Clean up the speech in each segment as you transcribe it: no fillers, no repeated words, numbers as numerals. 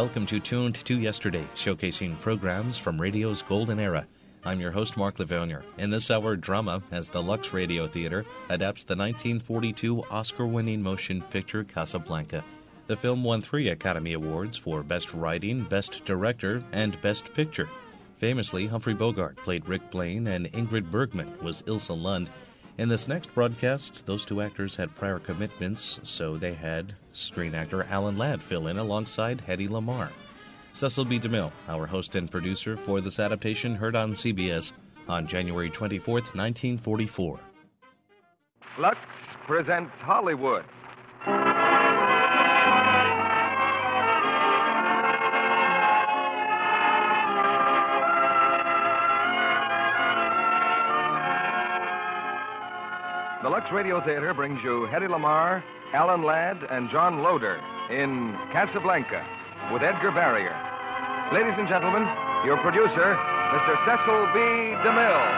Welcome to Tuned to Yesterday, showcasing programs from radio's golden era. I'm your host, Mark Livonia. In this hour, drama, as the Lux Radio Theater adapts the 1942 Oscar-winning motion picture Casablanca. The film won 3 Academy Awards for Best Writing, Best Director, and Best Picture. Famously, Humphrey Bogart played Rick Blaine and Ingrid Bergman was Ilsa Lund. In this next broadcast, those 2 actors had prior commitments, so they had screen actor Alan Ladd fill in alongside Hedy Lamarr. Cecil B. DeMille, our host and producer for this adaptation, heard on CBS on January 24th, 1944. Lux presents Hollywood. The Lux Radio Theater brings you Hedy Lamarr, Alan Ladd, and John Loder in Casablanca with Edgar Barrier. Ladies and gentlemen, your producer, Mr. Cecil B. DeMille.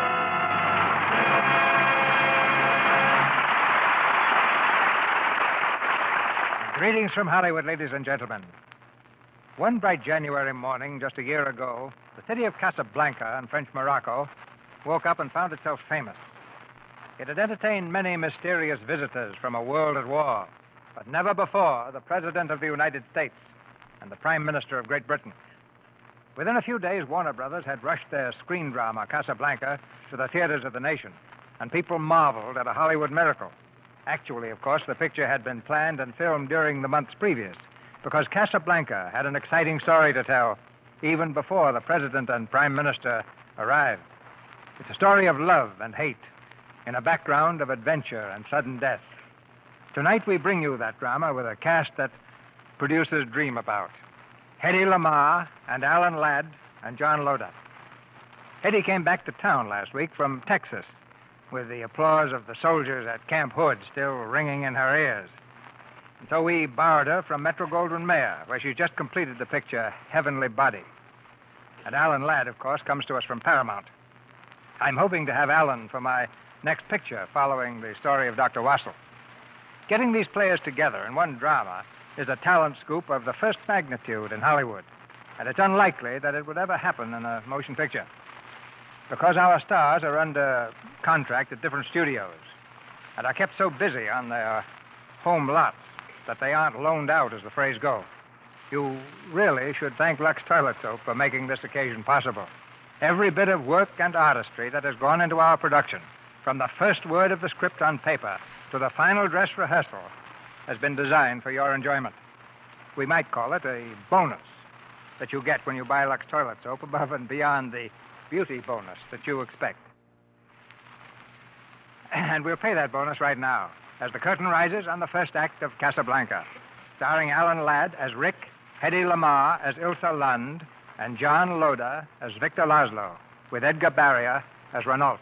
Greetings from Hollywood, ladies and gentlemen. One bright January morning just a year ago, the city of Casablanca in French Morocco woke up and found itself famous. It had entertained many mysterious visitors from a world at war, but never before the President of the United States and the Prime Minister of Great Britain. Within a few days, Warner Brothers had rushed their screen drama, Casablanca, to the theaters of the nation, and people marveled at a Hollywood miracle. Actually, of course, the picture had been planned and filmed during the months previous, because Casablanca had an exciting story to tell, even before the President and Prime Minister arrived. It's a story of love and hate, in a background of adventure and sudden death. Tonight we bring you that drama with a cast that producers dream about. Hedy Lamarr and Alan Ladd and John Loder. Hedy came back to town last week from Texas with the applause of the soldiers at Camp Hood still ringing in her ears. And so we borrowed her from Metro-Goldwyn-Mayer, where she's just completed the picture Heavenly Body. And Alan Ladd, of course, comes to us from Paramount. I'm hoping to have Alan for my next picture following the story of Dr. Wassel. Getting these players together in one drama is a talent scoop of the first magnitude in Hollywood, and it's unlikely that it would ever happen in a motion picture. Because our stars are under contract at different studios and are kept so busy on their home lots that they aren't loaned out, as the phrase goes. You really should thank Lux Toilet Soap for making this occasion possible. Every bit of work and artistry that has gone into our production, from the first word of the script on paper to the final dress rehearsal, has been designed for your enjoyment. We might call it a bonus that you get when you buy Lux Toilet Soap above and beyond the beauty bonus that you expect. And we'll pay that bonus right now as the curtain rises on the first act of Casablanca, starring Alan Ladd as Rick, Hedy Lamarr as Ilsa Lund, and John Loder as Victor Laszlo, with Edgar Barrier as Renault.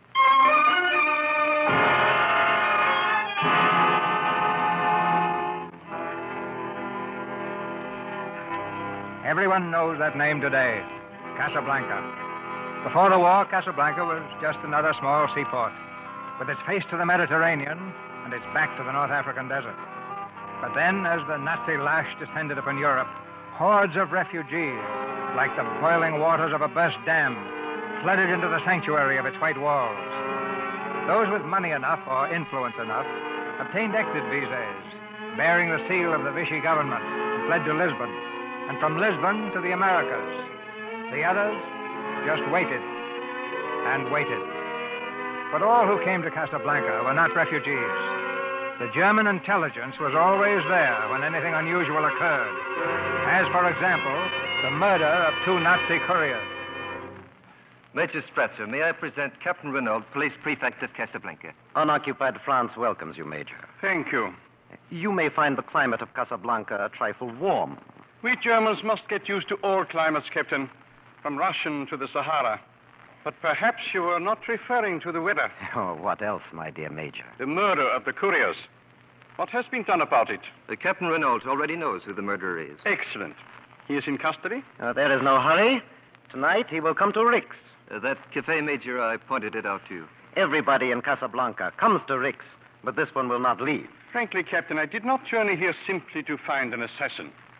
Everyone knows that name today, Casablanca. Before the war, Casablanca was just another small seaport, with its face to the Mediterranean and its back to the North African desert. But then, as the Nazi lash descended upon Europe, hordes of refugees, like the boiling waters of a burst dam, flooded into the sanctuary of its white walls. Those with money enough or influence enough obtained exit visas, bearing the seal of the Vichy government, and fled to Lisbon, and from Lisbon to the Americas. The others just waited and waited. But all who came to Casablanca were not refugees. The German intelligence was always there when anything unusual occurred, as, for example, the murder of 2 Nazi couriers. Major Spratzer, may I present Captain Renault, Police Prefect of Casablanca? Unoccupied France welcomes you, Major. Thank you. You may find the climate of Casablanca a trifle warm. We Germans must get used to all climates, Captain, from Russian to the Sahara. But perhaps you are not referring to the weather. Oh, what else, my dear Major? The murder of the couriers. What has been done about it? Captain Renault already knows who the murderer is. Excellent. He is in custody? There is no hurry. Tonight he will come to Rick's. That cafe, Major, I pointed it out to you. Everybody in Casablanca comes to Rick's, but this one will not leave. Frankly, Captain, I did not journey here simply to find an assassin.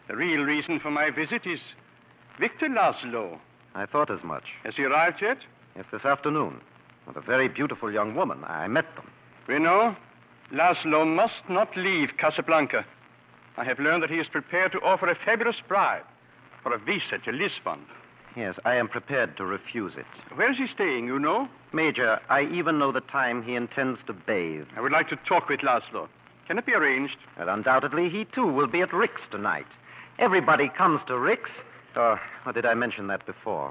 The real reason for my visit is Victor Laszlo. I thought as much. Has he arrived yet? Yes, this afternoon. With a very beautiful young woman. I met them. Renaud, Laszlo must not leave Casablanca. I have learned that he is prepared to offer a fabulous bribe for a visa to Lisbon. Yes, I am prepared to refuse it. Where is he staying, you know? Major, I even know the time he intends to bathe. I would like to talk with Laszlo. Can it be arranged? And undoubtedly, he too will be at Rick's tonight. Everybody comes to Rick's. Or did I mention that before?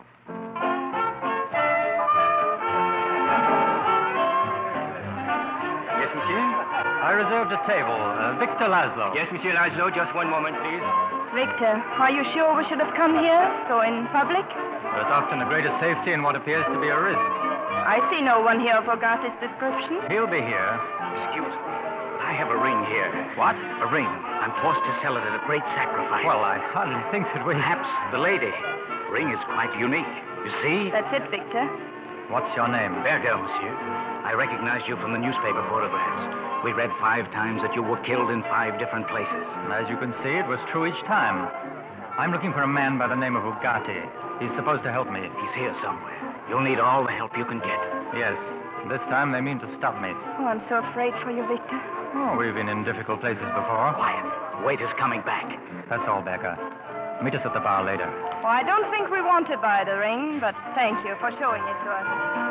Yes, monsieur? I reserved a table. Victor Laszlo. Yes, monsieur Laszlo. Just one moment, please. Victor, are you sure we should have come here, so in public? There's often a greater safety in what appears to be a risk. I see no one here of Hogarth's description. He'll be here. Excuse me. I have a ring here. What? A ring. I'm forced to sell it at a great sacrifice. Well, I hardly think that we... Perhaps the lady. The ring is quite unique. You see? That's it, Victor. What's your name? Berger, monsieur. I recognized you from the newspaper photographs. We read 5 times that you were killed in 5 different places. As you can see, it was true each time. I'm looking for a man by the name of Ugarte. He's supposed to help me. He's here somewhere. You'll need all the help you can get. Yes. This time they mean to stop me. Oh, I'm so afraid for you, Victor. Oh, we've been in difficult places before. Quiet. Waiter's coming back. That's all, Becker. Meet us at the bar later. Oh, I don't think we want to buy the ring, but thank you for showing it to us.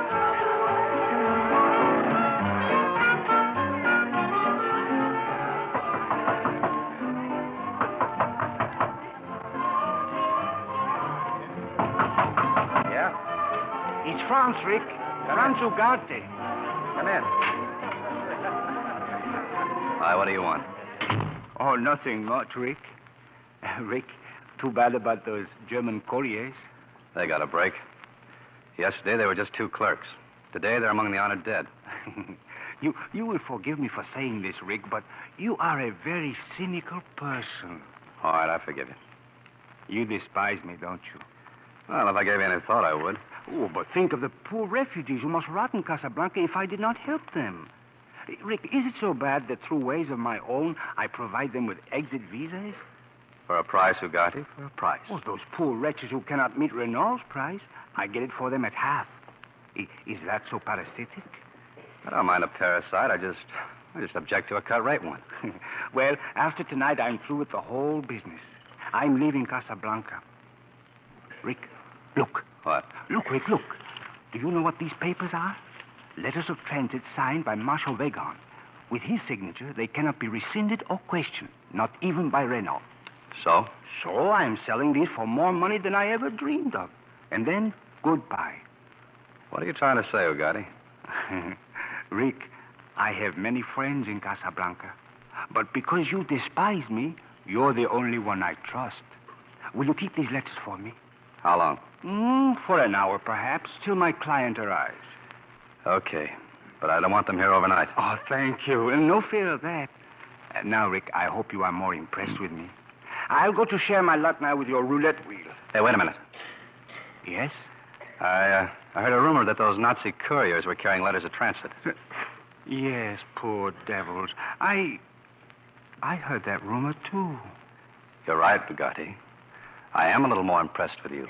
It's Franz, Rick. Franz Ugarte. Come in. Hi, what do you want? Oh, nothing much, Rick. Rick, too bad about those German couriers. They got a break. Yesterday, they were just 2 clerks. Today, they're among the honored dead. You will forgive me for saying this, Rick, but you are a very cynical person. All right, I forgive you. You despise me, don't you? Well, if I gave you any thought, I would. Oh, but think of the poor refugees who must rot in Casablanca if I did not help them. Rick, is it so bad that through ways of my own, I provide them with exit visas? For a price, Ugarte, for a price. Oh, those poor wretches who cannot meet Renault's price, I get it for them at half. Is that so parasitic? I don't mind a parasite. I just object to a cut rate one. Well, after tonight, I'm through with the whole business. I'm leaving Casablanca. Rick, look. What? Look, Rick, look. Do you know what these papers are? Letters of transit signed by Marshal Wegon. With his signature, they cannot be rescinded or questioned, not even by Renault. So? So I'm selling these for more money than I ever dreamed of. And then, goodbye. What are you trying to say, Ugarte? Rick, I have many friends in Casablanca. But because you despise me, you're the only one I trust. Will you keep these letters for me? How long? For an hour, perhaps, till my client arrives. Okay. But I don't want them here overnight. Oh, thank you. And no fear of that. Now, Rick, I hope you are more impressed with me. I'll go to share my luck now with your roulette wheel. Hey, wait a minute. Yes? I heard a rumor that those Nazi couriers were carrying letters of transit. Yes, poor devils. I heard that rumor, too. You're right, Ugarte. I am a little more impressed with you.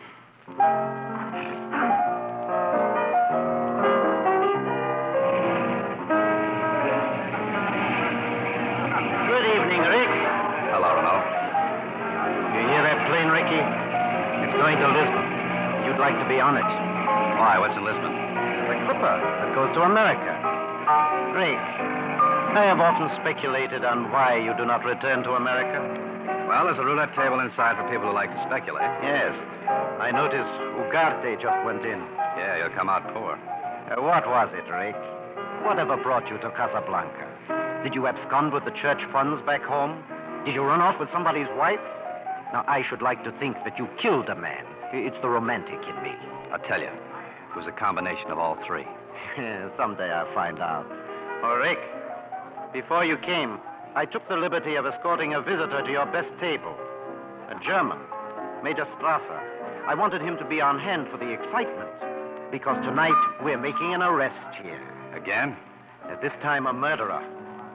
Good evening, Rick. Hello, Renault. You hear that plane, Ricky? It's going to Lisbon. You'd like to be on it. Why? What's in Lisbon? The clipper that goes to America. Rick, I have often speculated on why you do not return to America. Well, there's a roulette table inside for people who like to speculate. Yes. I noticed Ugarte just went in. Yeah, you'll come out poor. What was it, Rick? Whatever brought you to Casablanca? Did you abscond with the church funds back home? Did you run off with somebody's wife? Now, I should like to think that you killed a man. It's the romantic in me. I'll tell you. It was a combination of all 3. Someday I'll find out. Oh, Rick, before you came, I took the liberty of escorting a visitor to your best table. A German, Major Strasser. I wanted him to be on hand for the excitement, because tonight we're making an arrest here. Again? At this time, a murderer.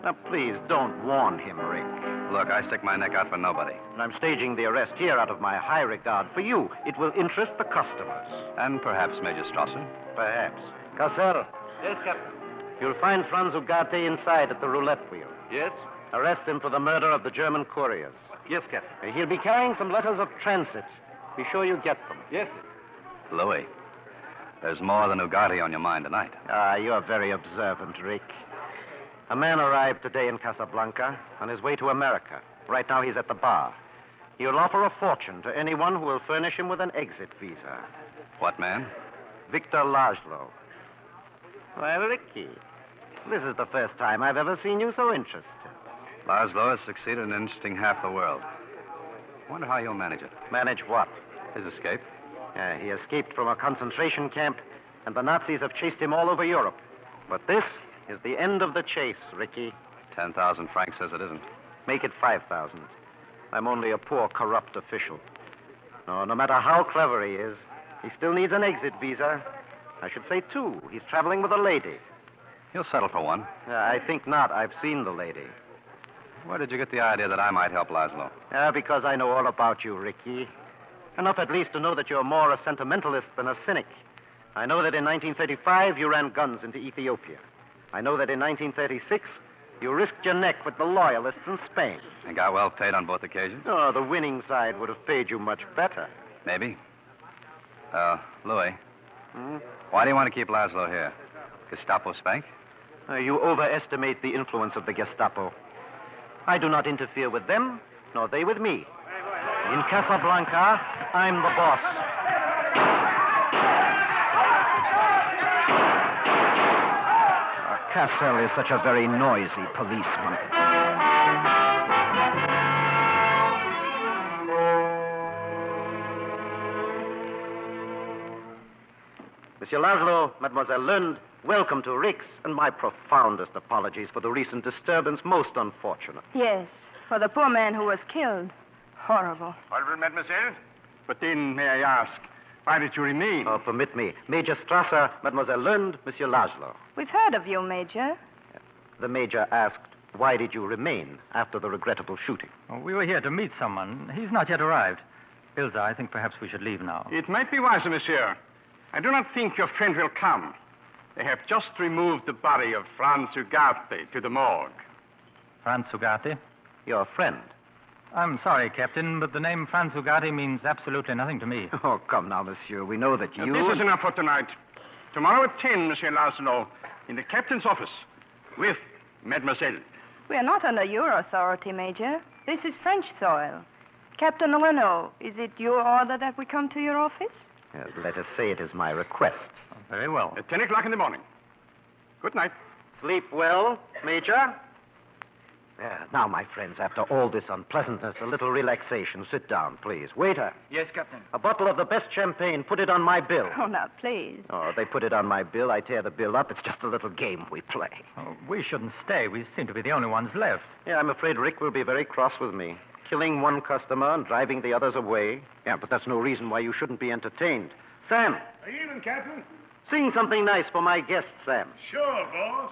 Now, please, don't warn him, Rick. Look, I stick my neck out for nobody. And I'm staging the arrest here out of my high regard for you. It will interest the customers. And perhaps Major Strasser. Perhaps. Cassel. Yes, Captain. You'll find Franz Ugarte inside at the roulette wheel. Yes? Arrest him for the murder of the German couriers. Yes, Captain. He'll be carrying some letters of transit. Be sure you get them. Yes, sir. Louis, there's more than Ugarte on your mind tonight. You're very observant, Rick. A man arrived today in Casablanca on his way to America. Right now he's at the bar. He'll offer a fortune to anyone who will furnish him with an exit visa. What man? Victor Laszlo. Well, Ricky, this is the first time I've ever seen you so interested. Laszlo has succeeded in interesting half the world. Wonder how he'll manage it. Manage what? His escape. He escaped from a concentration camp, and the Nazis have chased him all over Europe. But this is the end of the chase, Ricky. 10,000 francs says it isn't. Make it 5,000. I'm only a poor, corrupt official. No matter how clever he is, he still needs an exit visa. I should say two. He's traveling with a lady. He'll settle for one. I think not. I've seen the lady. Where did you get the idea that I might help Laszlo? Because I know all about you, Ricky. Enough at least to know that you're more a sentimentalist than a cynic. I know that in 1935 you ran guns into Ethiopia. I know that in 1936 you risked your neck with the loyalists in Spain. And got well paid on both occasions? Oh, the winning side would have paid you much better. Maybe. Louis. Why do you want to keep Laszlo here? Gestapo spank? You overestimate the influence of the Gestapo. I do not interfere with them, nor they with me. In Casablanca, I'm the boss. Cassel is such a very noisy policeman. Monsieur Laszlo, Mademoiselle Lund, welcome to Rick's, and my profoundest apologies for the recent disturbance. Most unfortunate. Yes, for the poor man who was killed. Horrible. Horrible, mademoiselle. But then, may I ask, why did you remain? Oh, permit me. Major Strasser, Mademoiselle Lund, Monsieur Laszlo. We've heard of you, Major. The Major asked, why did you remain after the regrettable shooting? Oh, we were here to meet someone. He's not yet arrived. Ilza, I think perhaps we should leave now. It might be wiser, monsieur. I do not think your friend will come. They have just removed the body of Franz Ugarte to the morgue. Franz Ugarte? Your friend? I'm sorry, Captain, but the name Franz Ugarte means absolutely nothing to me. Oh, come now, monsieur. We know that you... This is enough for tonight. Tomorrow at 10, Monsieur Laszlo, in the captain's office, with Mademoiselle. We are not under your authority, Major. This is French soil. Captain Renault, is it your order that we come to your office? Yes, let us say it is my request. Oh, very well. At 10 o'clock in the morning. Good night. Sleep well, Major. Now, my friends, after all this unpleasantness, a little relaxation. Sit down, please. Waiter. Yes, Captain. A bottle of the best champagne. Put it on my bill. Oh, now, please. Oh, they put it on my bill. I tear the bill up. It's just a little game we play. Oh, we shouldn't stay. We seem to be the only ones left. Yeah, I'm afraid Rick will be very cross with me. Killing one customer and driving the others away. Yeah, but that's no reason why you shouldn't be entertained. Sam. Evening, Captain. Sing something nice for my guest, Sam. Sure, boss.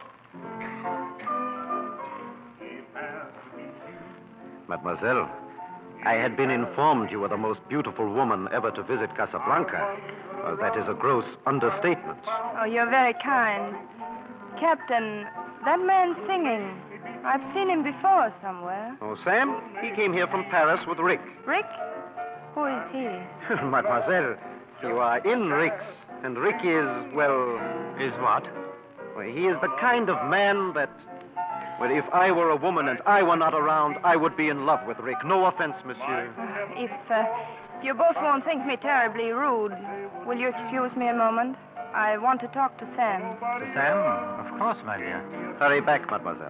Mademoiselle, I had been informed you were the most beautiful woman ever to visit Casablanca. That is a gross understatement. Oh, you're very kind. Captain, that man's singing. I've seen him before somewhere. Oh, Sam? He came here from Paris with Rick. Rick? Who is he? Mademoiselle, you are in Rick's, and Rick is, well... Is what? Well, he is the kind of man that... Well, if I were a woman and I were not around, I would be in love with Rick. No offense, monsieur. If you both won't think me terribly rude, will you excuse me a moment? I want to talk to Sam. To Sam? Of course, my dear. Hurry back, mademoiselle.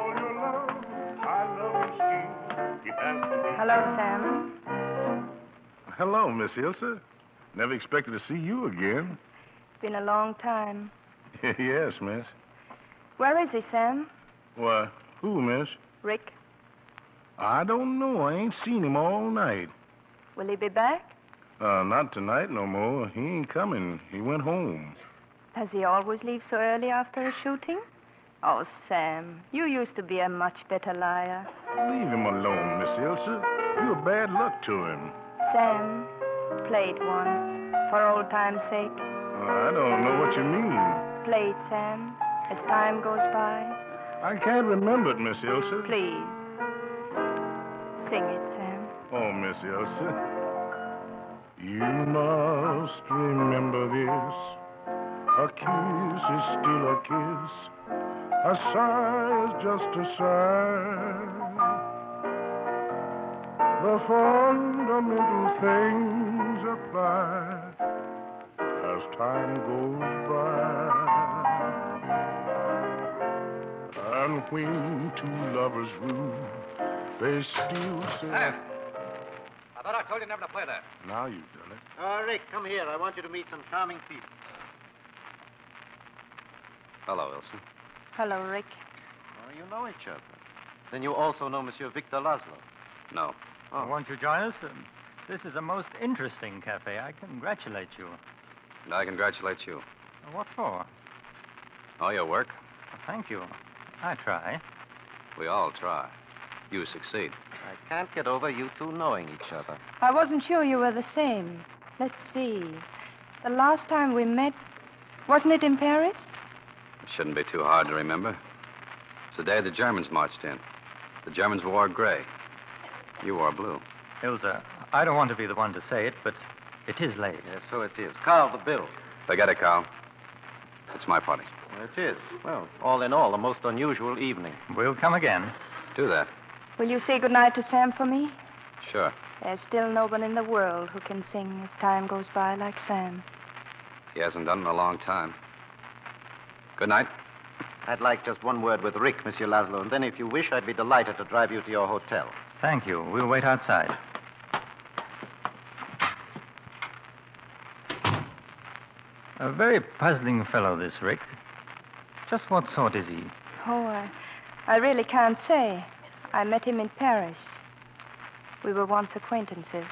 Hello, Sam. Hello, Miss Ilsa. Never expected to see you again. Been a long time. Yes, miss. Where is he, Sam? Why, who, miss? Rick. I don't know. I ain't seen him all night. Will he be back? Not tonight no more. He ain't coming. He went home. Does he always leave so early after a shooting? Oh, Sam, you used to be a much better liar. Leave him alone, Miss Ilsa. You're bad luck to him. Sam, play it once, for old time's sake. I don't know what you mean. Play it, Sam, as time goes by. I can't remember it, Miss Ilsa. Please. Sing it, Sam. Oh, Miss Ilsa. You must remember this. A kiss is still a kiss. A sigh is just a sigh. The fundamental things apply as time goes by. And when two lovers woo, they still say... Sam! I thought I told you never to play that. Now you've done it. Rick, come here. I want you to meet some charming people. Hello, Ilsa. Hello, Rick. Oh, you know each other. Then you also know Monsieur Victor Laszlo? No. Oh. Won't you join us? This is a most interesting cafe. I congratulate you. And I congratulate you. What for? Oh, your work? Thank you. I try. We all try. You succeed. I can't get over you two knowing each other. I wasn't sure you were the same. Let's see. The last time we met, wasn't it in Paris? It shouldn't be too hard to remember. It's the day the Germans marched in. The Germans wore gray. You wore blue. Ilsa, I don't want to be the one to say it, but it is late. Yes, so it is. Carl, the bill. Forget it, Carl. It's my party. Well, it is. Well, all in all, a most unusual evening. We'll come again. Do that. Will you say goodnight to Sam for me? Sure. There's still no one in the world who can sing as time goes by like Sam. He hasn't done it in a long time. Good night. I'd like just one word with Rick, Monsieur Laszlo, and then if you wish, I'd be delighted to drive you to your hotel. Thank you. We'll wait outside. A very puzzling fellow, this Rick. Just what sort is he? Oh, I really can't say. I met him in Paris. We were once acquaintances.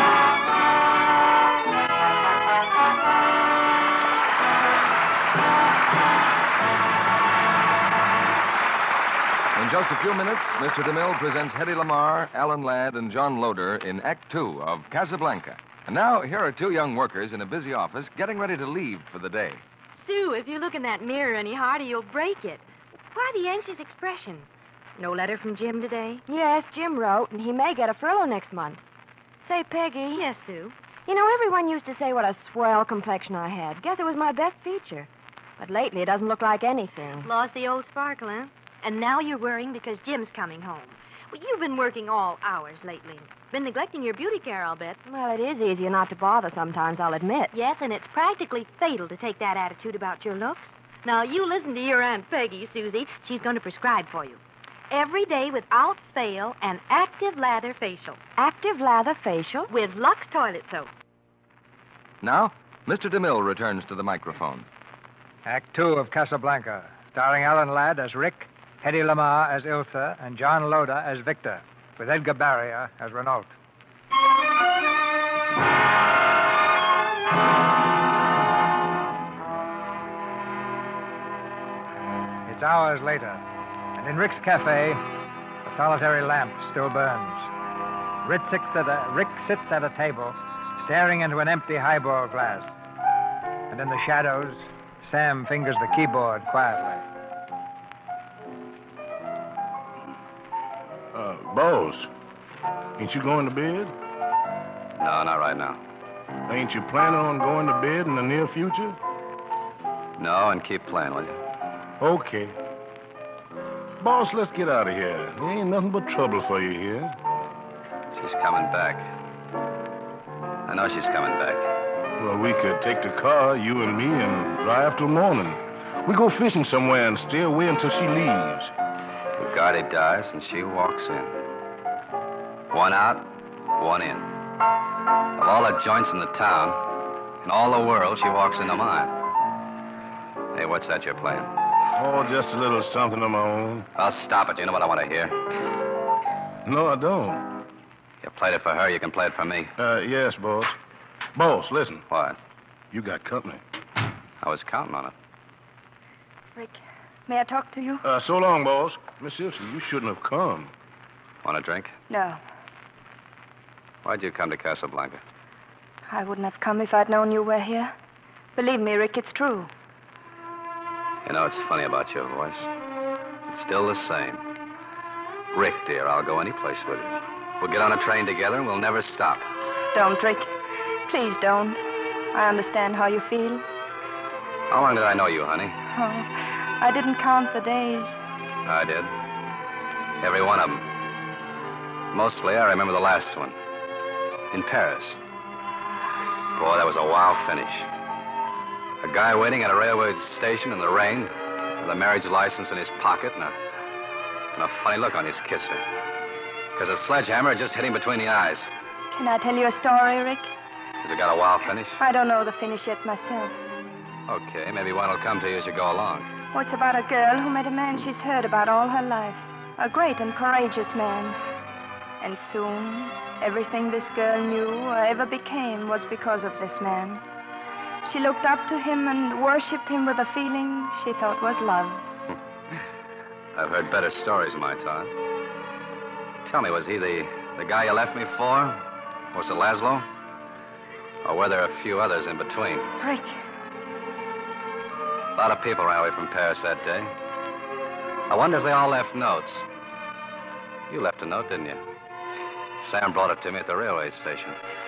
In just a few minutes, Mr. DeMille presents Hedy Lamarr, Alan Ladd, and John Loder in Act Two of Casablanca. And now, here are two young workers in a busy office getting ready to leave for the day. Sue, if you look in that mirror any harder, you'll break it. Why the anxious expression? No letter from Jim today? Yes, Jim wrote, and he may get a furlough next month. Say, Peggy. Yes, Sue. You know, everyone used to say what a swell complexion I had. Guess it was my best feature. But lately, it doesn't look like anything. Lost the old sparkle, huh? And now you're worrying because Jim's coming home. Well, you've been working all hours lately. Been neglecting your beauty care, I'll bet. Well, it is easier not to bother sometimes, I'll admit. Yes, and it's practically fatal to take that attitude about your looks. Now, you listen to your Aunt Peggy, Susie. She's going to prescribe for you. Every day without fail, an active lather facial. Active lather facial? With Lux toilet soap. Now, Mr. DeMille returns to the microphone. Act Two of Casablanca, starring Alan Ladd as Rick, Hedy Lamarr as Ilsa, and John Loder as Victor, with Edgar Barrier as Renault. It's hours later, and in Rick's cafe, a solitary lamp still burns. Rick sits at a table, staring into an empty highball glass. And in the shadows, Sam fingers the keyboard quietly. Boss, ain't you going to bed? No, not right now. Ain't you planning on going to bed in the near future? No, and keep playing, will you? Okay. Boss, let's get out of here. There ain't nothing but trouble for you here. She's coming back. I know she's coming back. Well, we could take the car, you and me, and drive till morning. We go fishing somewhere and stay away until she leaves. Bugatti dies and she walks in. One out, one in. Of all the joints in the town, in all the world, she walks into mine. Hey, what's that you're playing? Oh, just a little something of my own. Oh, stop it. You know what I want to hear? No, I don't. You played it for her, you can play it for me. Yes, boss. Boss, listen. What? You got company. I was counting on it. Rick, May I talk to you? So long, boss. Miss Ilse, you shouldn't have come. Want a drink? No. Why'd you come to Casablanca? I wouldn't have come if I'd known you were here. Believe me, Rick, it's true. You know, it's funny about your voice. It's still the same. Rick, dear, I'll go any place with you. We'll get on a train together and we'll never stop. Don't, Rick. Please don't. I understand how you feel. How long did I know you, honey? Oh, I didn't count the days. I did. Every one of them. Mostly, I remember the last one. In Paris. Boy, that was a wow finish. A guy waiting at a railway station in the rain with a marriage license in his pocket and a funny look on his kisser. Because a sledgehammer had just hit him between the eyes. Can I tell you a story, Rick? Has it got a wow finish? I don't know the finish yet myself. Okay, maybe one will come to you as you go along. Oh, it's about a girl who met a man she's heard about all her life. A great and courageous man. And soon, everything this girl knew or ever became was because of this man. She looked up to him and worshipped him with a feeling she thought was love. I've heard better stories in my time. Tell me, was he the guy you left me for? Was it Laszlo? Or were there a few others in between? Rick. A lot of people ran away from Paris that day. I wonder if they all left notes. You left a note, didn't you? Sam brought it to me at the railway station.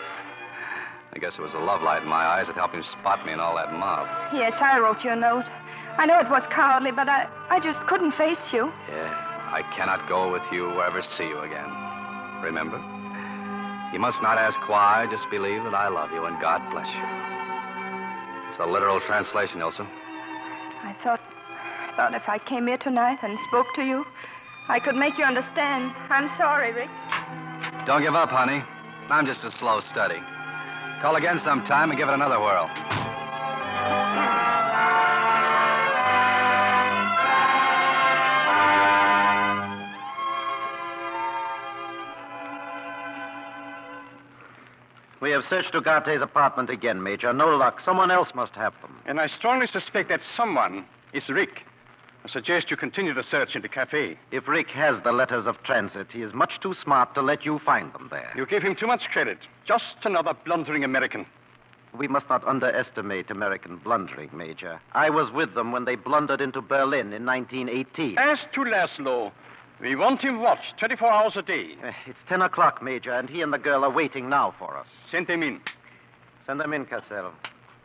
I guess it was a love light in my eyes that helped him spot me in all that mob. Yes, I wrote you a note. I know it was cowardly, but I just couldn't face you. Yeah, I cannot go with you or ever see you again. Remember? You must not ask why, just believe that I love you and God bless you. It's a literal translation, Ilse. I thought if I came here tonight and spoke to you, I could make you understand. I'm sorry, Rick. Don't give up, honey. I'm just a slow study. Call again sometime and give it another whirl. We have searched Ugate's apartment again, Major. No luck. Someone else must have them. And I strongly suspect that someone is Rick. I suggest you continue the search in the cafe. If Rick has the letters of transit, he is much too smart to let you find them there. You give him too much credit. Just another blundering American. We must not underestimate American blundering, Major. I was with them when they blundered into Berlin in 1918. As to Laszlo, we want him watched 24 hours a day. It's 10 o'clock, Major, and he and the girl are waiting now for us. Send them in. Send them in, Cassell.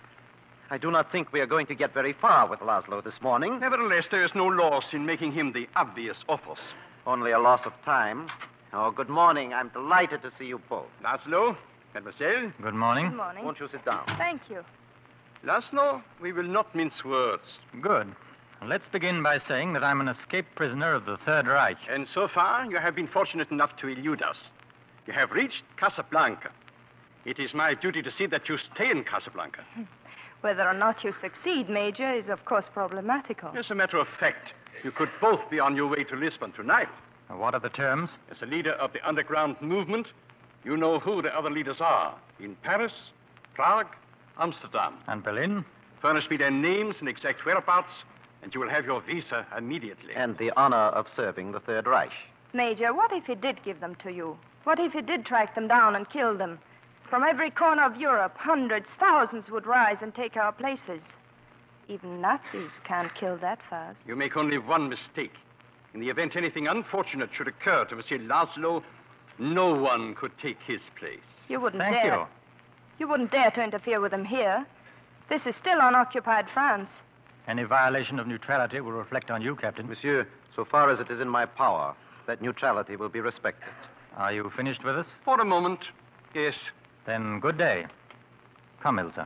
I do not think we are going to get very far with Laszlo this morning. Nevertheless, there is no loss in making him the obvious offers. Only a loss of time. Oh, good morning. I'm delighted to see you both. Laszlo, mademoiselle. Good morning. Good morning. Won't you sit down? Thank you. Laszlo, we will not mince words. Good. Let's begin by saying that I'm an escaped prisoner of the Third Reich. And so far, you have been fortunate enough to elude us. You have reached Casablanca. It is my duty to see that you stay in Casablanca. Whether or not you succeed, Major, is of course problematical. As a matter of fact, you could both be on your way to Lisbon tonight. What are the terms? As a leader of the underground movement, you know who the other leaders are. In Paris, Prague, Amsterdam. And Berlin? Furnish me their names and exact whereabouts, and you will have your visa immediately. And the honor of serving the Third Reich. Major, what if he did give them to you? What if he did track them down and kill them? From every corner of Europe, hundreds, thousands would rise and take our places. Even Nazis can't kill that fast. You make only one mistake. In the event anything unfortunate should occur to Monsieur Laszlo, no one could take his place. You wouldn't Thank dare. you. You wouldn't dare to interfere with him here. This is still unoccupied France. Any violation of neutrality will reflect on you, Captain. Monsieur, so far as it is in my power, that neutrality will be respected. Are you finished with us? For a moment, yes. Then good day. Come, Ilse.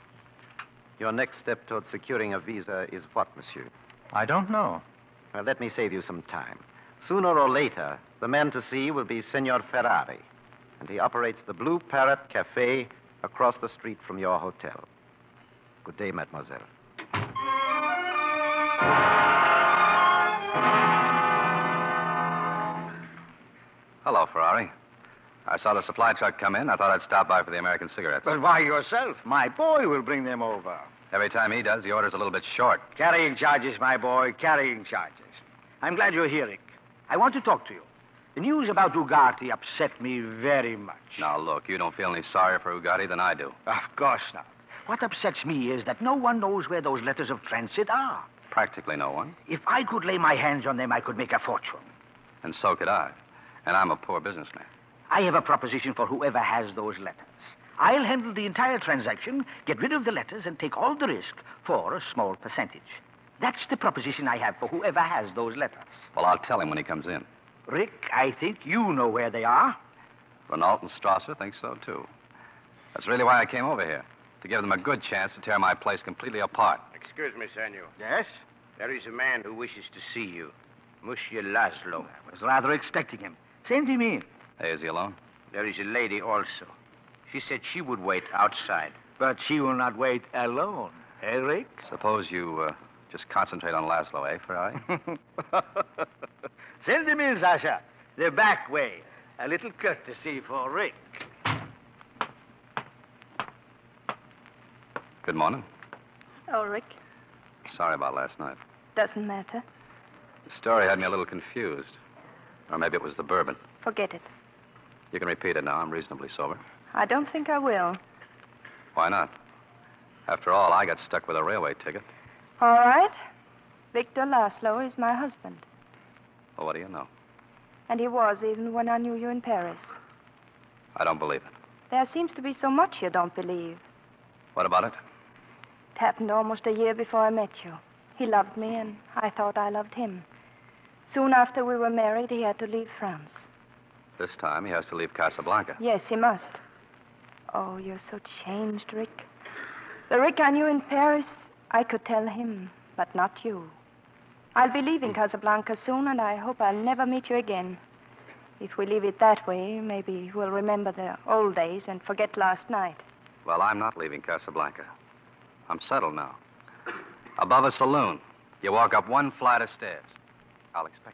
Your next step towards securing a visa is what, monsieur? I don't know. Well, let me save you some time. Sooner or later, the man to see will be Senor Ferrari, and he operates the Blue Parrot Cafe across the street from your hotel. Good day, mademoiselle. Hello, Ferrari. I saw the supply truck come in. I thought I'd stop by for the American cigarettes. But why yourself? My boy will bring them over. Every time he does, the order's a little bit short. Carrying charges, my boy, carrying charges. I'm glad you're here, Rick. I want to talk to you. The news about Ugarte upset me very much. Now, look, you don't feel any sorrier for Ugarte than I do. Of course not. What upsets me is that no one knows where those letters of transit are. Practically no one. If I could lay my hands on them, I could make a fortune. And so could I. And I'm a poor businessman. I have a proposition for whoever has those letters. I'll handle the entire transaction, get rid of the letters, and take all the risk for a small percentage. That's the proposition I have for whoever has those letters. Well, I'll tell him when he comes in. Rick, I think you know where they are. Renault and Strasser think so, too. That's really why I came over here, to give them a good chance to tear my place completely apart. Excuse me, senor. Yes? There is a man who wishes to see you. Monsieur Laszlo. I was rather expecting him. Send him in. Hey, is he alone? There is a lady also. She said she would wait outside. But she will not wait alone. Eh, Rick? Suppose you just concentrate on Laszlo, eh, Ferrari? Send him in, Sasha. The back way. A little courtesy for Rick. Good morning. Oh, Rick, Sorry about last night. doesn't matter. The story had me a little confused. Or maybe it was the bourbon. Forget it. You can repeat it now. I'm reasonably sober. I don't think I will. Why not? After all, I got stuck with a railway ticket. All right. Victor Laszlo is my husband. Well, what do you know? And he was even when I knew you in Paris. I don't believe it. There seems to be so much you don't believe. What about it? It happened almost a year before I met you. He loved me, and I thought I loved him. Soon after we were married, he had to leave France. This time he has to leave Casablanca. Yes, he must. Oh, you're so changed, Rick. The Rick I knew in Paris, I could tell him, but not you. I'll be leaving Casablanca soon, and I hope I'll never meet you again. If we leave it that way, maybe we'll remember the old days and forget last night. Well, I'm not leaving Casablanca. I'm settled now. Above a saloon. You walk up one flight of stairs. I'll expect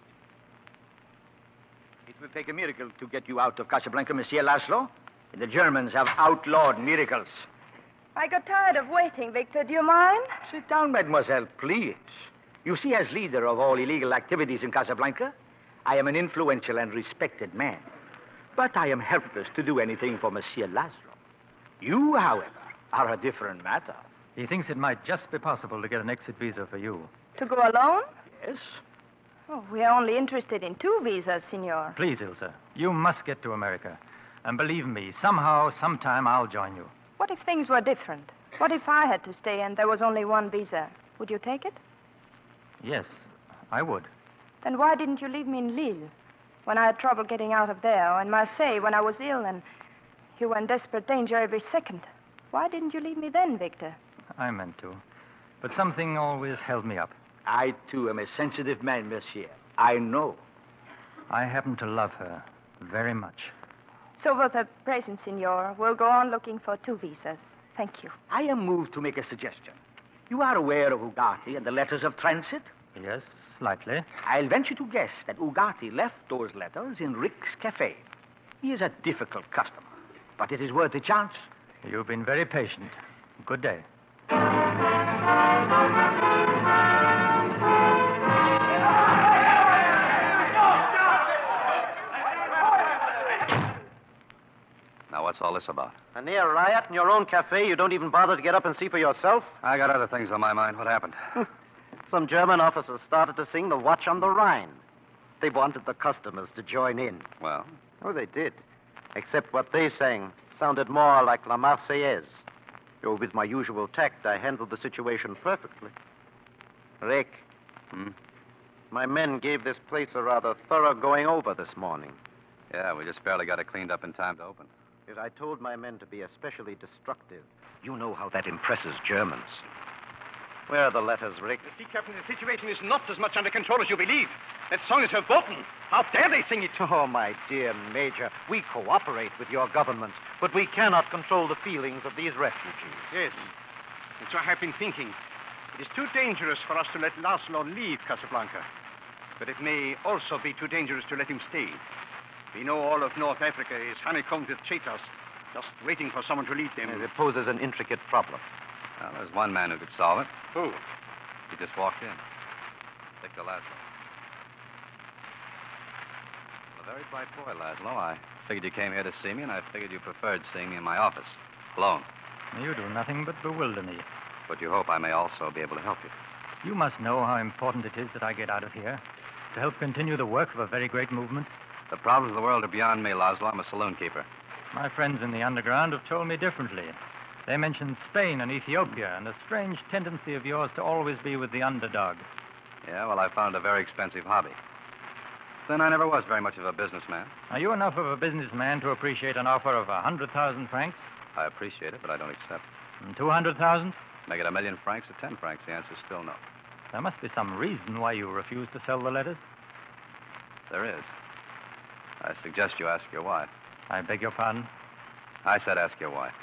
you. It will take a miracle to get you out of Casablanca, Monsieur Laszlo. The Germans have outlawed miracles. I got tired of waiting, Victor. Do you mind? Sit down, mademoiselle, please. You see, as leader of all illegal activities in Casablanca, I am an influential and respected man. But I am helpless to do anything for Monsieur Laszlo. You, however, are a different matter. He thinks it might just be possible to get an exit visa for you. To go alone? Yes. Oh, we are only interested in 2 visas, senor. Please, Ilsa, you must get to America. And believe me, somehow, sometime, I'll join you. What if things were different? What if I had to stay and there was only 1 visa? Would you take it? Yes, I would. Then why didn't you leave me in Lille when I had trouble getting out of there, or in Marseille when I was ill and you were in desperate danger every second? Why didn't you leave me then, Victor? I meant to. But something always held me up. I, too, am a sensitive man, monsieur. I know. I happen to love her very much. So for the present, senor, we'll go on looking for 2 visas. Thank you. I am moved to make a suggestion. You are aware of Ugarte and the letters of transit? Yes, slightly. I'll venture to guess that Ugarte left those letters in Rick's cafe. He is a difficult customer, but it is worth a chance. You've been very patient. Good day. Now, what's all this about? A near riot in your own cafe. You don't even bother to get up and see for yourself? I got other things on my mind. What happened? Some German officers started to sing the Watch on the Rhine. They wanted the customers to join in. Well? Oh, they did. Except what they sang sounded more like La Marseillaise. Oh, with my usual tact, I handled the situation perfectly. Rick. My men gave this place a rather thorough going over this morning. Yeah, we just barely got it cleaned up in time to open. Yes, I told my men to be especially destructive. You know how that impresses Germans. Where are the letters, Rick? You see, Captain, the situation is not as much under control as you believe. That song is verboten. How dare they sing it? Oh, my dear Major, we cooperate with your government, but we cannot control the feelings of these refugees. Yes. And so I have been thinking. It is too dangerous for us to let Laszlo leave Casablanca. But it may also be too dangerous to let him stay. We know all of North Africa is honeycombed with traitors, just waiting for someone to lead them. It poses an intricate problem. Well, there's one man who could solve it. Who? He just walked in. Victor Laszlo. A very bright boy, Laszlo. I figured you came here to see me, and I figured you preferred seeing me in my office, alone. You do nothing but bewilder me. But you hope I may also be able to help you. You must know how important it is that I get out of here to help continue the work of a very great movement. The problems of the world are beyond me, Laszlo. I'm a saloon keeper. My friends in the underground have told me differently. They mentioned Spain and Ethiopia and a strange tendency of yours to always be with the underdog. Yeah, well, I found a very expensive hobby. Then I never was very much of a businessman. Are you enough of a businessman to appreciate an offer of 100,000 francs? I appreciate it, but I don't accept. And 200,000? Make it 1,000,000 francs or 10 francs. The answer's still no. There must be some reason why you refuse to sell the letters. There is. I suggest you ask your wife. I beg your pardon? I said ask your wife.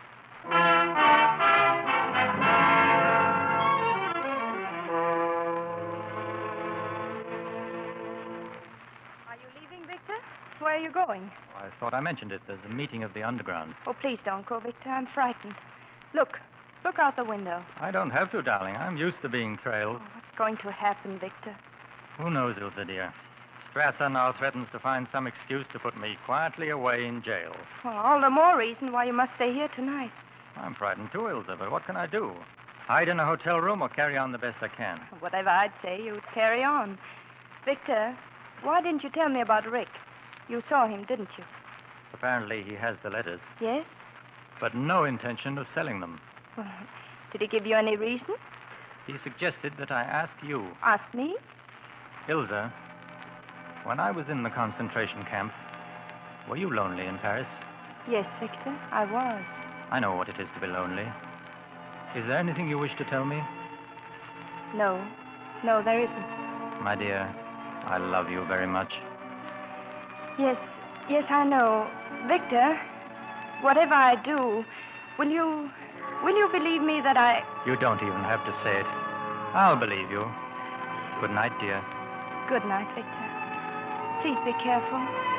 Are you leaving, Victor? Where are you going? I thought I mentioned it. There's a meeting of the underground. Oh, please don't go, Victor. I'm frightened. Look out the window. I don't have to, darling. I'm used to being trailed. Oh, what's going to happen, Victor? Who knows, Ilse, dear? Strasser now threatens to find some excuse to put me quietly away in jail. Well, all the more reason why you must stay here tonight. I'm frightened too, Ilse, but what can I do? Hide in a hotel room or carry on the best I can? Whatever I'd say, you'd carry on. Victor, why didn't you tell me about Rick? You saw him, didn't you? Apparently he has the letters. Yes? But no intention of selling them. Well, did he give you any reason? He suggested that I ask you. Ask me? Ilse, when I was in the concentration camp, were you lonely in Paris? Yes, Victor, I was. I know what it is to be lonely. Is there anything you wish to tell me? No, there isn't. My dear, I love you very much. Yes, I know. Victor, whatever I do, will you believe me that I... You don't even have to say it. I'll believe you. Good night, dear. Good night, Victor. Please be careful.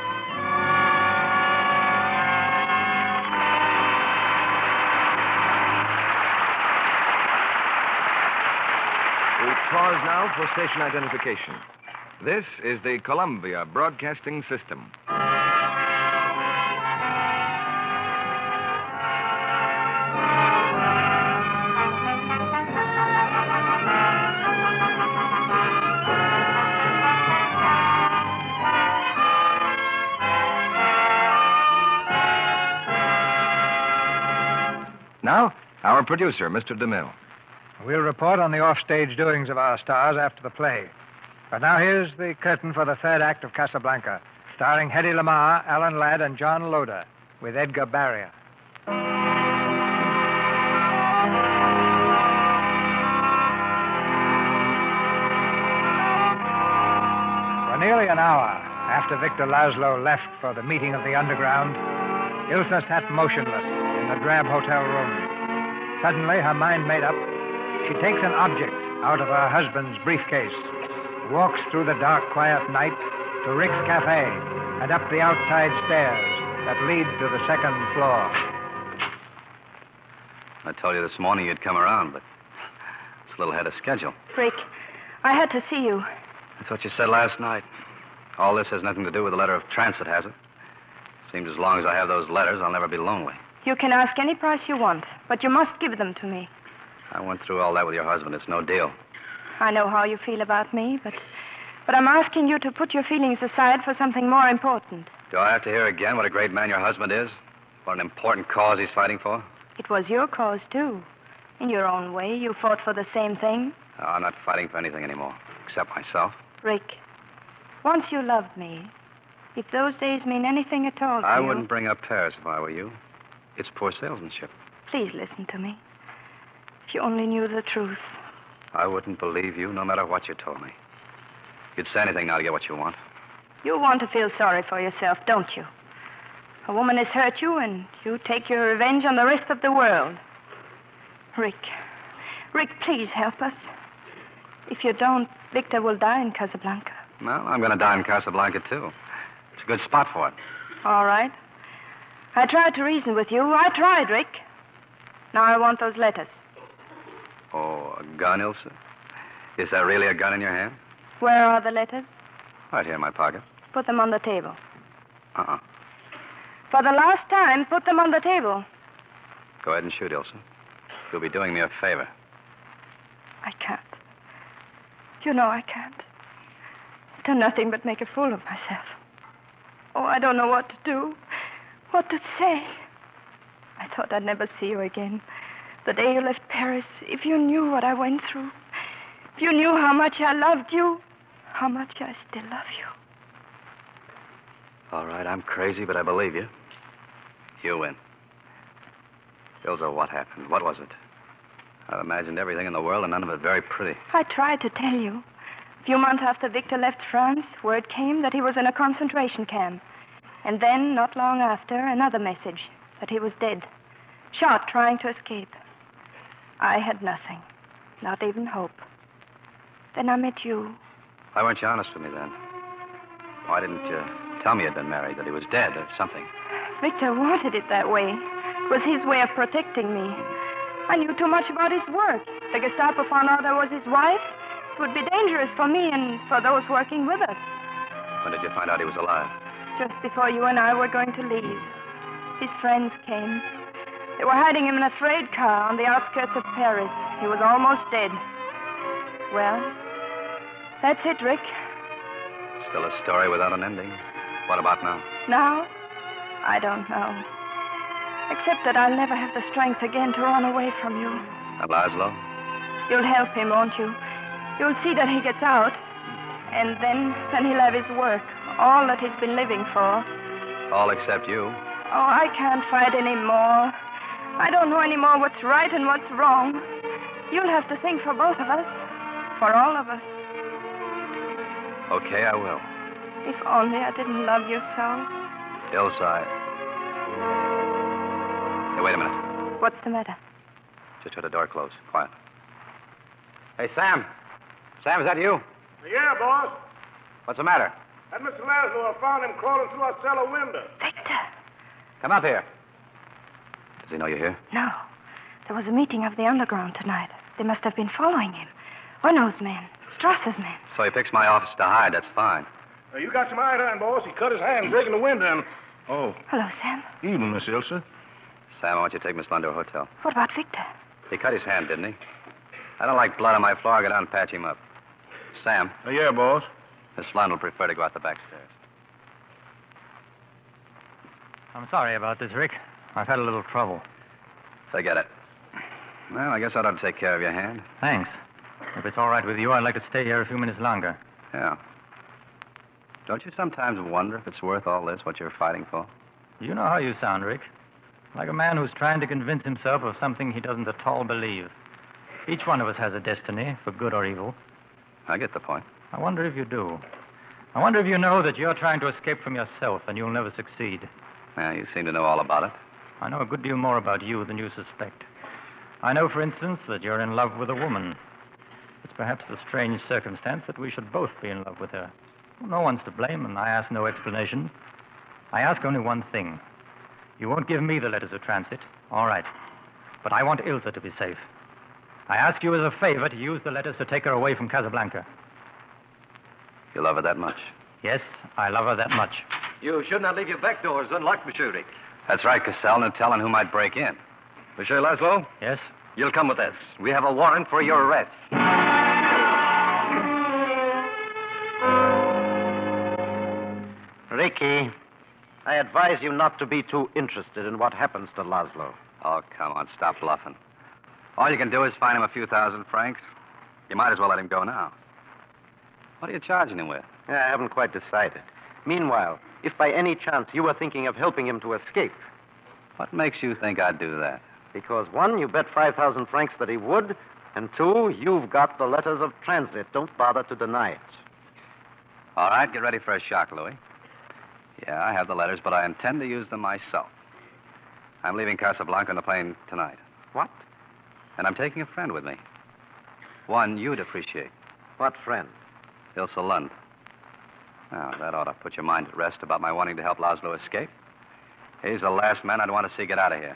We pause now for station identification. This is the Columbia Broadcasting System. Now, our producer, Mr. DeMille. We'll report on the offstage doings of our stars after the play. But now here's the curtain for the third act of Casablanca, starring Hedy Lamarr, Alan Ladd, and John Loder, with Edgar Barrier. For nearly an hour after Victor Laszlo left for the meeting of the underground, Ilsa sat motionless in the drab hotel room. Suddenly, her mind made up, she takes an object out of her husband's briefcase, walks through the dark, quiet night to Rick's Cafe and up the outside stairs that lead to the second floor. I told you this morning you'd come around, but it's a little ahead of schedule. Rick, I had to see you. That's what you said last night. All this has nothing to do with the letter of transit, has it? Seems as long as I have those letters, I'll never be lonely. You can ask any price you want, but you must give them to me. I went through all that with your husband. It's no deal. I know how you feel about me, but I'm asking you to put your feelings aside for something more important. Do I have to hear again what a great man your husband is? What an important cause he's fighting for? It was your cause, too. In your own way, you fought for the same thing. No, I'm not fighting for anything anymore, except myself. Rick, once you loved me. If those days mean anything at all to I you... wouldn't bring up Paris if I were you. It's poor salesmanship. Please listen to me. If you only knew the truth. I wouldn't believe you no matter what you told me. You'd say anything now to get what you want. You want to feel sorry for yourself, don't you? A woman has hurt you, and you take your revenge on the rest of the world. Rick, please help us. If you don't, Victor will die in Casablanca. Well, I'm going to die in Casablanca, too. It's a good spot for it. All right. I tried to reason with you. I tried, Rick. Now I want those letters. A gun, Ilsa? Is there really a gun in your hand? Where are the letters? Right here in my pocket. Put them on the table. Uh-uh. For the last time, put them on the table. Go ahead and shoot, Ilsa. You'll be doing me a favor. I can't. You know I can't. I've done nothing but make a fool of myself. Oh, I don't know what to do, what to say. I thought I'd never see you again. The day you left Paris, if you knew what I went through, if you knew how much I loved you, how much I still love you. All right, I'm crazy, but I believe you. You win. Ilsa, what happened? What was it? I've imagined everything in the world, and none of it very pretty. I tried to tell you. A few months after Victor left France, word came that he was in a concentration camp. And then, not long after, another message that he was dead. Shot trying to escape. I had nothing. Not even hope. Then I met you. Why weren't you honest with me then? Why didn't you tell me you'd been married, that he was dead or something? Victor wanted it that way. It was his way of protecting me. I knew too much about his work. The Gestapo found out I was his wife. It would be dangerous for me and for those working with us. When did you find out he was alive? Just before you and I were going to leave. His friends came. They were hiding him in a freight car on the outskirts of Paris. He was almost dead. Well, that's it, Rick. Still a story without an ending. What about now? Now? I don't know. Except that I'll never have the strength again to run away from you. And Laszlo? You'll help him, won't you? You'll see that he gets out. And then he'll have his work. All that he's been living for. All except you. Oh, I can't fight anymore. I don't know anymore what's right and what's wrong. You'll have to think for both of us. For all of us. Okay, I will. If only I didn't love you so. Ilsa, Hey, wait a minute. What's the matter? Just heard a door close. Quiet. Hey, Sam. Sam, is that you? Yeah, boss. What's the matter? That Mr. Laszlo, I found him crawling through our cellar window. Victor. Come up here. Does he know you're here? No. There was a meeting of the underground tonight. They must have been following him. Renault's men. Strasser's men. So he picks my office to hide. That's fine. You got some iodine, boss. He cut his hand breaking the window and... Oh. Hello, Sam. Evening, Miss Ilsa. Sam, I want you to take Miss Lund to a hotel. What about Victor? He cut his hand, didn't he? I don't like blood on my floor. Get down and patch him up. Sam. Yeah, boss. Miss Lund will prefer to go out the back stairs. I'm sorry about this, Rick. I've had a little trouble. Forget it. Well, I guess I ought to take care of your hand. Thanks. If it's all right with you, I'd like to stay here a few minutes longer. Yeah. Don't you sometimes wonder if it's worth all this, what you're fighting for? You know how you sound, Rick. Like a man who's trying to convince himself of something he doesn't at all believe. Each one of us has a destiny, for good or evil. I get the point. I wonder if you do. I wonder if you know that you're trying to escape from yourself and you'll never succeed. Yeah, you seem to know all about it. I know a good deal more about you than you suspect. I know, for instance, that you're in love with a woman. It's perhaps the strange circumstance that we should both be in love with her. No one's to blame, and I ask no explanation. I ask only one thing. You won't give me the letters of transit. All right. But I want Ilsa to be safe. I ask you as a favor to use the letters to take her away from Casablanca. You love her that much? Yes, I love her that much. You should not leave your back doors unlocked, Monsieur Rick. That's right, Cassell, no telling who might break in. Monsieur Laszlo? Yes? You'll come with us. We have a warrant for your arrest. Ricky, I advise you not to be too interested in what happens to Laszlo. Oh, come on, stop bluffing. All you can do is fine him a few thousand francs. You might as well let him go now. What are you charging him with? I haven't quite decided. Meanwhile, if by any chance you were thinking of helping him to escape... What makes you think I'd do that? Because, one, you bet 5,000 francs that he would, and two, you've got the letters of transit. Don't bother to deny it. All right, get ready for a shock, Louis. Yeah, I have the letters, but I intend to use them myself. I'm leaving Casablanca on the plane tonight. What? And I'm taking a friend with me. One you'd appreciate. What friend? Ilsa Lund. Now, that ought to put your mind at rest about my wanting to help Laszlo escape. He's the last man I'd want to see get out of here.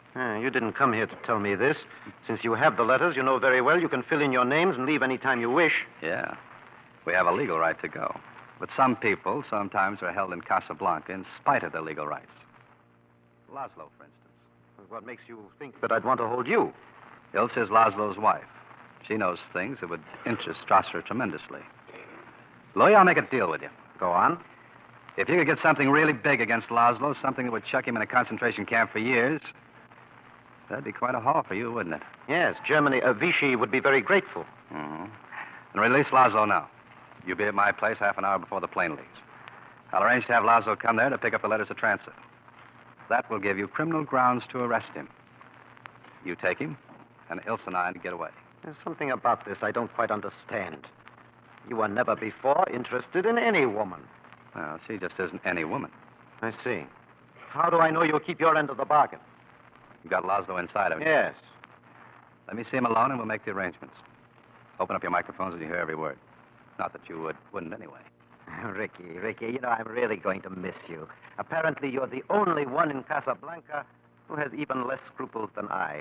You didn't come here to tell me this. Since you have the letters, you know very well you can fill in your names and leave any time you wish. Yeah. We have a legal right to go. But some people sometimes are held in Casablanca in spite of their legal rights. Laszlo, for instance. What makes you think that I'd want to hold you? Ilse is Laszlo's wife. She knows things that would interest Strasser tremendously. Louis, I'll make a deal with you. Go on. If you could get something really big against Laszlo, something that would chuck him in a concentration camp for years, that'd be quite a haul for you, wouldn't it? Yes, Germany, Vichy would be very grateful. Mm-hmm. And release Laszlo now. You'll be at my place half an hour before the plane leaves. I'll arrange to have Laszlo come there to pick up the letters of transit. That will give you criminal grounds to arrest him. You take him, and Ilse and I get away. There's something about this I don't quite understand. You were never before interested in any woman. Well, she just isn't any woman. I see. How do I know you'll keep your end of the bargain? You got Laszlo inside of you? Yes. Let me see him alone, and we'll make the arrangements. Open up your microphones and you hear every word. Not that you wouldn't anyway. Ricky, you know, I'm really going to miss you. Apparently, you're the only one in Casablanca who has even less scruples than I.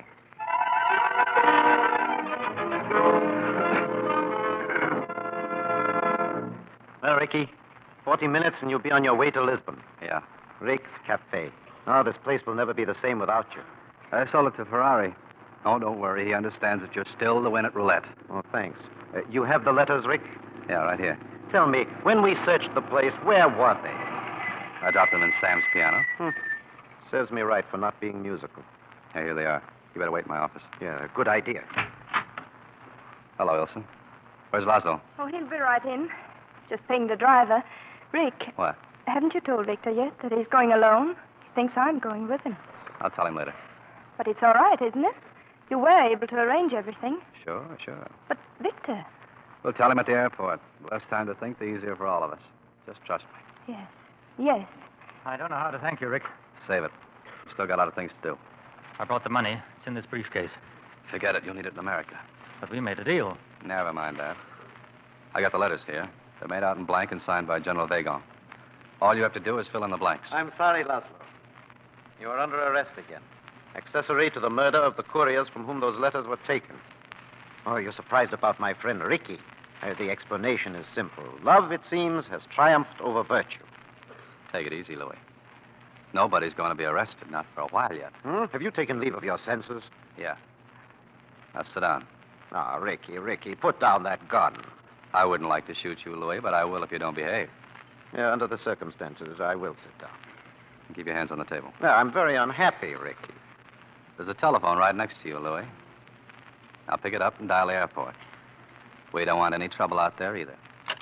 Well, Ricky, 40 minutes and you'll be on your way to Lisbon. Yeah. Rick's Cafe. Oh, this place will never be the same without you. I sold it to Ferrari. Oh, don't worry. He understands that you're still the win at roulette. Oh, thanks. You have the letters, Rick? Yeah, right here. Tell me, when we searched the place, where were they? I dropped them in Sam's piano. Serves me right for not being musical. Hey, here they are. You better wait in my office. Yeah, good idea. Hello, Ilse. Where's Laszlo? Oh, he'll be right in. Just paying the driver. Rick. What? Haven't you told Victor yet that he's going alone? He thinks I'm going with him. I'll tell him later. But it's all right, isn't it? You were able to arrange everything. Sure. But Victor... We'll tell him at the airport. The less time to think, the easier for all of us. Just trust me. Yes. I don't know how to thank you, Rick. Save it. We've still got a lot of things to do. I brought the money. It's in this briefcase. Forget it. You'll need it in America. But we made a deal. Never mind that. I got the letters here. They're made out in blank and signed by General Weygand. All you have to do is fill in the blanks. I'm sorry, Laszlo. You are under arrest again. Accessory to the murder of the couriers from whom those letters were taken. Oh, you're surprised about my friend Ricky. The explanation is simple. Love, it seems, has triumphed over virtue. Take it easy, Louis. Nobody's going to be arrested, not for a while yet. Have you taken leave of your senses? Yeah. Now sit down. Ah, Ricky, put down that gun. I wouldn't like to shoot you, Louis, but I will if you don't behave. Yeah, under the circumstances, I will sit down. Keep your hands on the table. No, I'm very unhappy, Ricky. There's a telephone right next to you, Louis. Now pick it up and dial the airport. We don't want any trouble out there either.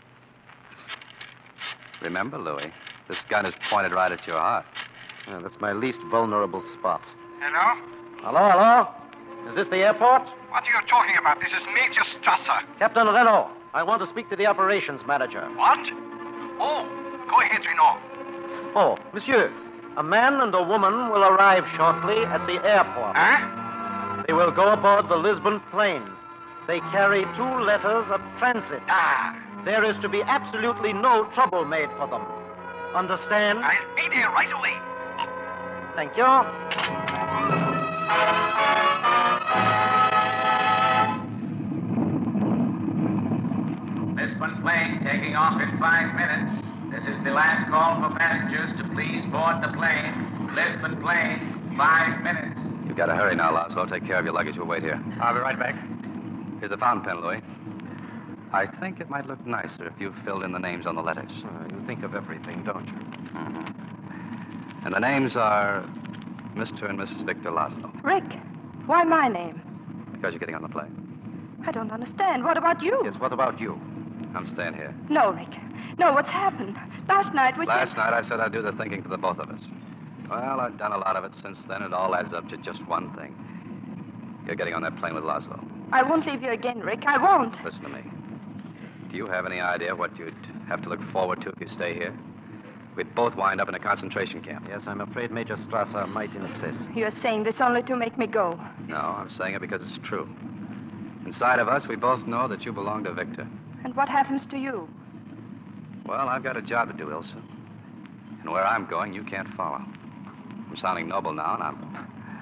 Remember, Louis, this gun is pointed right at your heart. Yeah, that's my least vulnerable spot. Hello? Hello? Is this the airport? What are you talking about? This is Major Strasser. Captain Renault, I want to speak to the operations manager. What? Oh, go ahead, Renault. Oh, monsieur, a man and a woman will arrive shortly at the airport. Huh? They will go aboard the Lisbon plane. They carry 2 letters of transit. There is to be absolutely no trouble made for them. Understand? I'll be there right away. Thank you. Lisbon plane taking off in 5 minutes. This is the last call for passengers to please board the plane. Lisbon plane, 5 minutes. You've got to hurry now, Laszlo. Take care of your luggage. We'll wait here. I'll be right back. Here's a fountain pen, Louis. I think it might look nicer if you filled in the names on the letters. You think of everything, don't you? Mm-hmm. And the names are Mr. and Mrs. Victor Laszlo. Rick, why my name? Because you're getting on the plane. I don't understand. What about you? Yes, what about you? I'm staying here. No, Rick. No, what's happened? Last night Last night I said I'd do the thinking for the both of us. Well, I've done a lot of it since then. It all adds up to just one thing. You're getting on that plane with Laszlo. I won't leave you again, Rick. I won't. Listen to me. Do you have any idea what you'd have to look forward to if you stay here? We'd both wind up in a concentration camp. Yes, I'm afraid Major Strasser might insist. You're saying this only to make me go. No, I'm saying it because it's true. Inside of us, we both know that you belong to Victor. And what happens to you? Well, I've got a job to do, Ilse. And where I'm going, you can't follow. I'm sounding noble now, and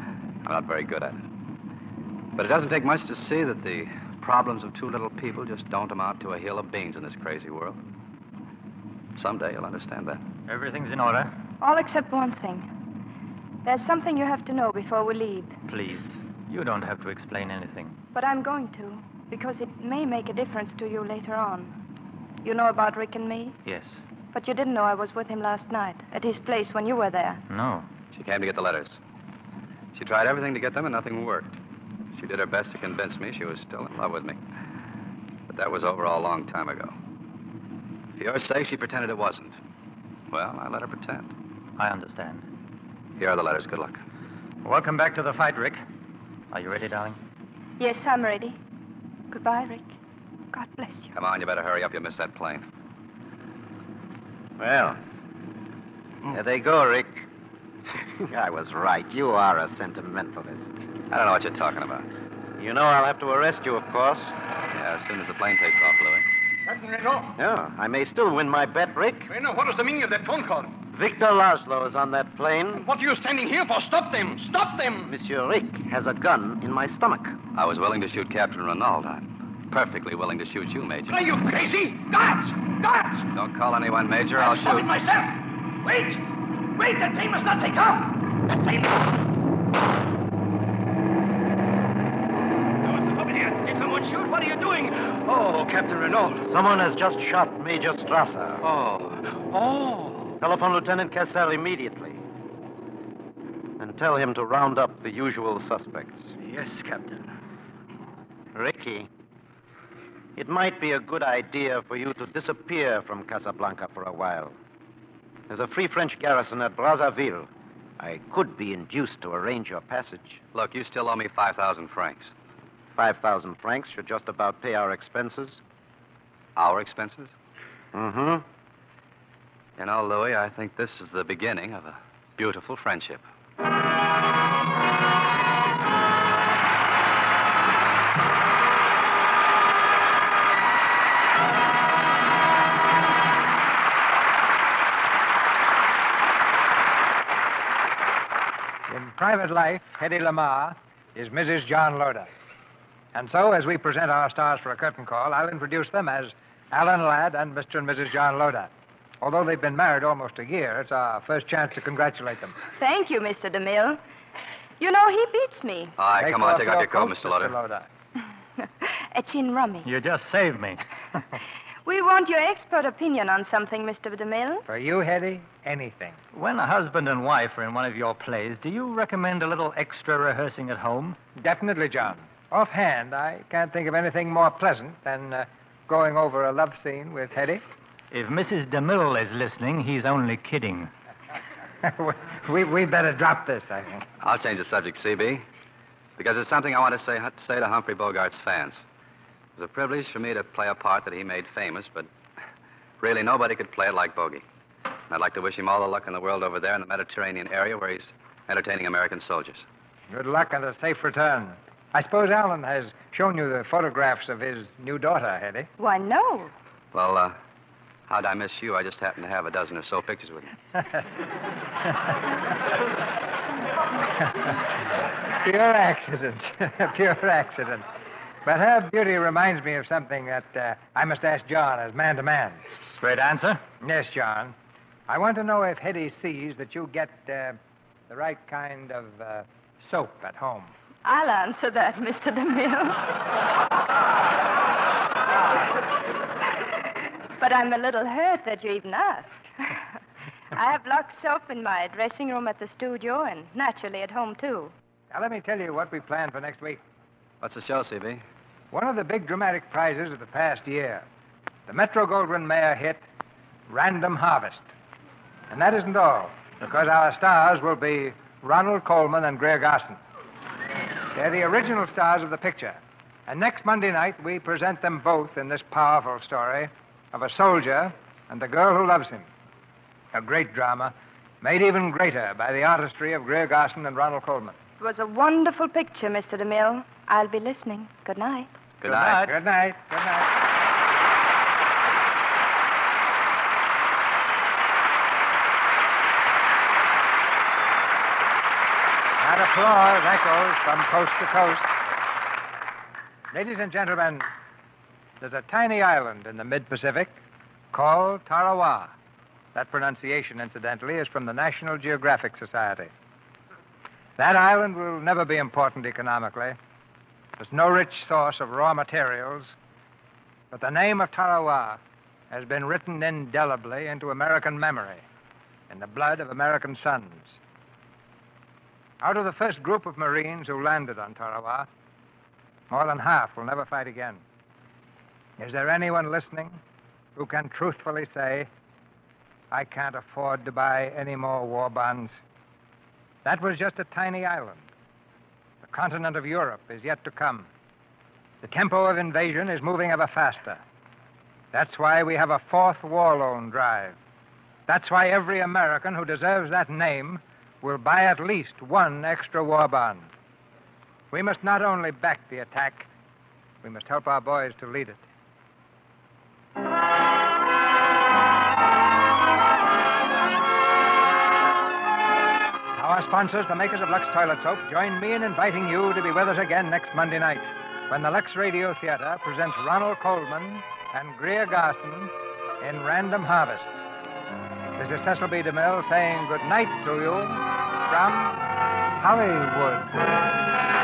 I'm not very good at it. But it doesn't take much to see that the problems of two little people just don't amount to a hill of beans in this crazy world. Someday you'll understand that. Everything's in order. All except one thing. There's something you have to know before we leave. Please, you don't have to explain anything. But I'm going to, because it may make a difference to you later on. You know about Rick and me? Yes. But you didn't know I was with him last night, at his place when you were there. No. She came to get the letters. She tried everything to get them, and nothing worked. She did her best to convince me she was still in love with me. But that was over a long time ago. For your sake, she pretended it wasn't. Well, I let her pretend. I understand. Here are the letters. Good luck. Welcome back to the fight, Rick. Are you ready, darling? Yes, I'm ready. Goodbye, Rick. God bless you. Come on, you better hurry up. You'll miss that plane. Well, there they go, Rick. I was right. You are a sentimentalist. I don't know what you're talking about. You know I'll have to arrest you, of course. Yeah, as soon as the plane takes off, Louis. Captain Renault. Yeah, I may still win my bet, Rick. Renault, what is the meaning of that phone call? Victor Laszlo is on that plane. What are you standing here for? Stop them! Stop them! Monsieur Rick has a gun in my stomach. I was willing to shoot Captain Renault. I'm perfectly willing to shoot you, Major. Are you crazy? Guards! Guards! Don't call anyone, Major. I'll Stop it shoot. myself! Wait! Wait! That plane must not take off! That plane... What's the trouble here? Did someone shoot? What are you doing? Oh, Captain Renault. Someone has just shot Major Strasser. Oh. Telephone Lieutenant Cassell immediately. And tell him to round up the usual suspects. Yes, Captain. Ricky, it might be a good idea for you to disappear from Casablanca for a while. There's a Free French garrison at Brazzaville. I could be induced to arrange your passage. Look, you still owe me 5,000 francs. 5,000 francs should just about pay our expenses. Our expenses? Mm-hmm. You know, Louis, I think this is the beginning of a beautiful friendship. In private life, Hedy Lamarr is Mrs. John Loder. And so, as we present our stars for a curtain call, I'll introduce them as Alan Ladd and Mr. and Mrs. John Loder. Although they've been married almost a year, it's our first chance to congratulate them. Thank you, Mr. DeMille. You know, he beats me. All right, come on, take off your coat, Mr. Loder. A chin rummy. You just saved me. We want your expert opinion on something, Mr. DeMille. For you, Hedy, anything. When a husband and wife are in one of your plays, do you recommend a little extra rehearsing at home? Definitely, John. Offhand, I can't think of anything more pleasant than going over a love scene with Hedy. If Mrs. DeMille is listening, he's only kidding. we better drop this, I think. I'll change the subject, CB, because it's something I want to say to Humphrey Bogart's fans. It was a privilege for me to play a part that he made famous, but really nobody could play it like Bogey. I'd like to wish him all the luck in the world over there in the Mediterranean area where he's entertaining American soldiers. Good luck and a safe return. I suppose Alan has shown you the photographs of his new daughter, Hedy. Why, no. Well, how'd I miss you? I just happen to have a dozen or so pictures with me. Pure accident. Pure accident. But her beauty reminds me of something that I must ask John as man to man. Straight answer? Yes, John. I want to know if Hedy sees that you get the right kind of soap at home. I'll answer that, Mr. DeMille. But I'm a little hurt that you even ask. I have Lux soap in my dressing room at the studio and naturally at home, too. Now, let me tell you what we plan for next week. What's the show, CB? One of the big dramatic prizes of the past year. The Metro-Goldwyn-Mayer hit, Random Harvest. And that isn't all, because our stars will be Ronald Colman and Greer Garson. They're the original stars of the picture. And next Monday night, we present them both in this powerful story of a soldier and the girl who loves him. A great drama, made even greater by the artistry of Greer Garson and Ronald Colman. It was a wonderful picture, Mr. DeMille. I'll be listening. Good night. Good night. Good night. Good night. That applause echoes from coast to coast. Ladies and gentlemen, there's a tiny island in the mid-Pacific called Tarawa. That pronunciation, incidentally, is from the National Geographic Society. That island will never be important economically. There's no rich source of raw materials, but the name of Tarawa has been written indelibly into American memory, in the blood of American sons. Out of the first group of Marines who landed on Tarawa, more than half will never fight again. Is there anyone listening who can truthfully say, I can't afford to buy any more war bonds? That was just a tiny island. The continent of Europe is yet to come. The tempo of invasion is moving ever faster. That's why we have a fourth war loan drive. That's why every American who deserves that name will buy at least one extra war bond. We must not only back the attack, we must help our boys to lead it. Our sponsors, the makers of Lux Toilet Soap, join me in inviting you to be with us again next Monday night when the Lux Radio Theater presents Ronald Colman and Greer Garson in Random Harvest. This is Cecil B. DeMille saying good night to you from Hollywood.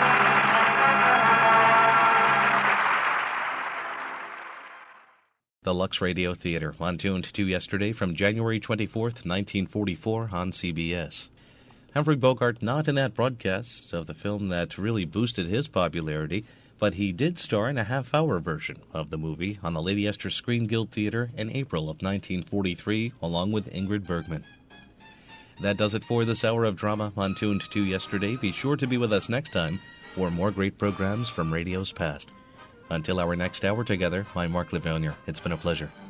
The Lux Radio Theater, on Tuned to Yesterday from January 24th, 1944 on CBS. Humphrey Bogart not in that broadcast of the film that really boosted his popularity, but he did star in a half-hour version of the movie on the Lady Esther Screen Guild Theater in April of 1943, along with Ingrid Bergman. That does it for this hour of drama on Tuned to Yesterday. Be sure to be with us next time for more great programs from radio's past. Until our next hour together, I'm Mark Livounier. It's been a pleasure.